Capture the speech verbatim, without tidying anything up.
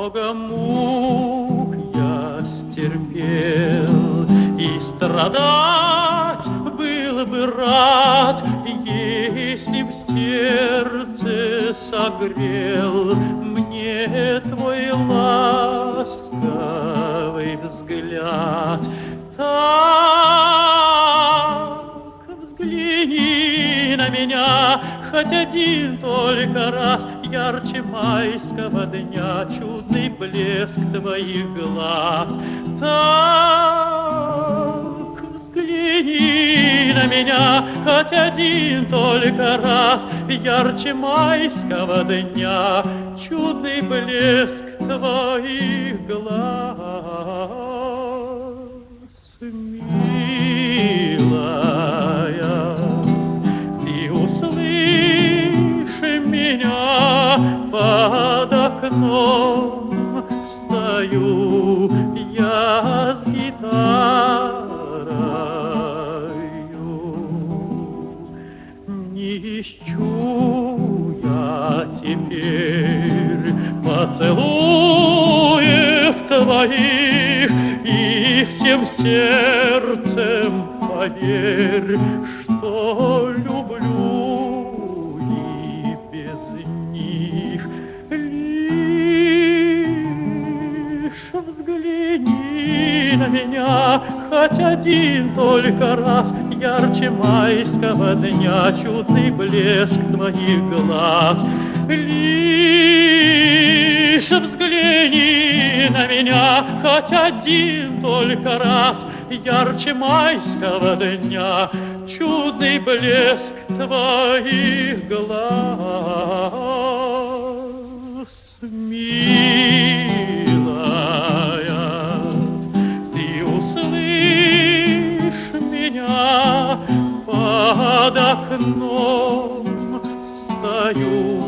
много мук я стерпел, и страдать был бы рад, если б сердце согрел мне твой ласковый взгляд. Так взгляни на меня хоть один только раз, ярче майского дня чудный блеск твоих глаз. Так взгляни на меня хоть один только раз, ярче майского дня чудный блеск твоих глаз. Милая, ты услышь меня, под окном стою я с гитарою. Не ищу я теперь поцелуев твоих, и всем сердцем поверь, что люблю и без них. Лишь взгляни на меня хоть один только раз, ярче майского дня чудный блеск твоих глаз. Лишь взгляни на меня хоть один только раз, ярче майского дня чудный блеск твоих глаз. Милая, ты услышь меня, под окном стою